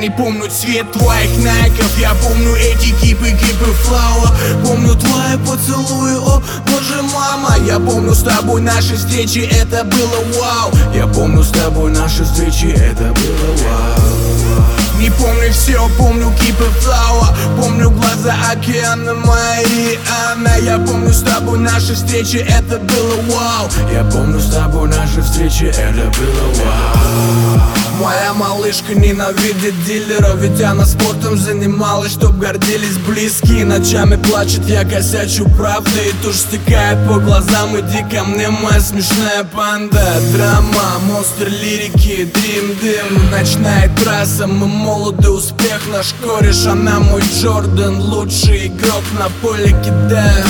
не помню цвет твоих найков, я помню эти кипы флауа. Помню твои поцелуи, о боже мама. Я помню с тобой наши встречи, это было вау. Я помню с тобой наши встречи, это было вау. Не помню все, помню кипы флауа. Помню глаза океана мои, она. Я помню с тобой наши встречи, это было вау. Я помню с тобой наши встречи, это было вау. Моя малышка ненавидит дилеров, ведь она спортом занималась, чтоб гордились близкие. Ночами плачет, я косячу, правда, и тушь стекает по глазам. Иди ко мне, моя смешная панда. Драма, монстр лирики, дрим, дым. Ночная трасса, мы молоды, успех наш кореш. Она мой Джордан, лучший игрок на поле кидаем.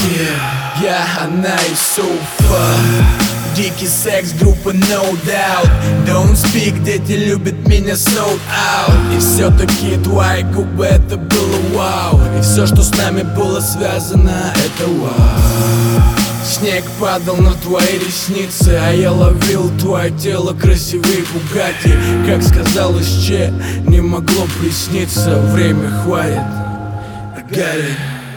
Она из Соуфа. Дикий секс, группа No Doubt. Don't Speak, дети любят меня sold out. И все-таки твои губы, это было вау. И все, что с нами было связано, это вау. Снег падал на твои ресницы, а я ловил твое тело, красивые Бугатти. Как сказал Исче, не могло присниться. Время хватит, I got it.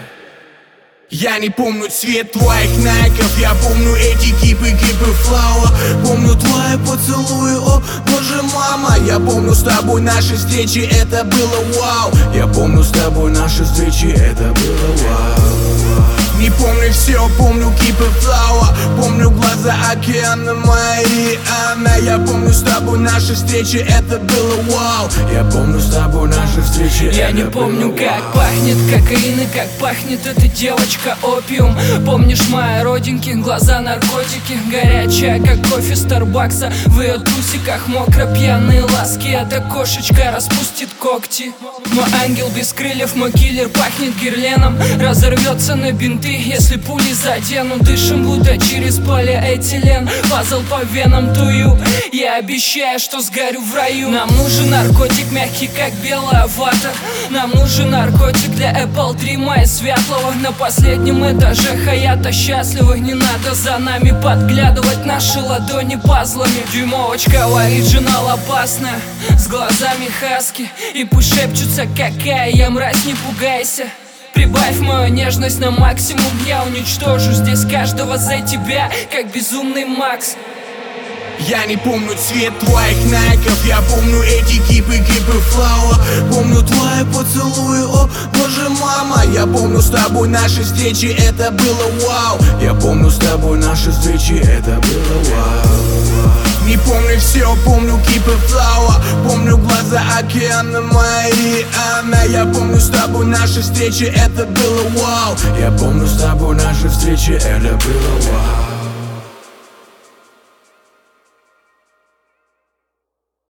Я не помню цвет твоих найков, я помню эти кипы флауа. Помню твои поцелуи, о боже мама. Я помню с тобой наши встречи, это было вау. Я помню с тобой наши встречи, это было вау. Не помню все, помню кипы флауа. Помню глаза океана мои, она. Я помню с тобой наши встречи, это было вау. Я помню с тобой наши встречи, я не помню, как пахнет кокаин и как пахнет эта девочка опиум. Помнишь мои родинки, глаза наркотики, горячая, как кофе Старбакса. В ее трусиках мокро, пьяные ласки. Эта кошечка распустит когти. Мой ангел без крыльев, мой киллер пахнет гирленом. Разорвется на бинты, если пули задену. Дышим будто через полиэтилен. Пазл по венам тую. Я обещаю, что сгорю в раю. Нам нужен наркотик, мягкий как белая вата. Нам нужен наркотик для Apple Dream и светлого. На последнем этаже Хаята счастливы. Не надо за нами подглядывать, наши ладони пазлами. Дюймовочка оригинал опасная, с глазами хаски. И пусть шепчутся, какая я мразь, не пугайся. Прибавь мою нежность на максимум, я уничтожу здесь каждого за тебя, как безумный Макс. Я не помню цвет твоих найков, я помню эти кипы флауа. Помню твои поцелуи, о боже мама. Я помню с тобой наши встречи, это было вау. Я помню с тобой наши встречи, это было вау. Не помню все, помню кипы флауа. Помню глаза океана мои, она. Я помню с тобой наши встречи, это было вау. Я помню с тобой наши встречи, это было вау.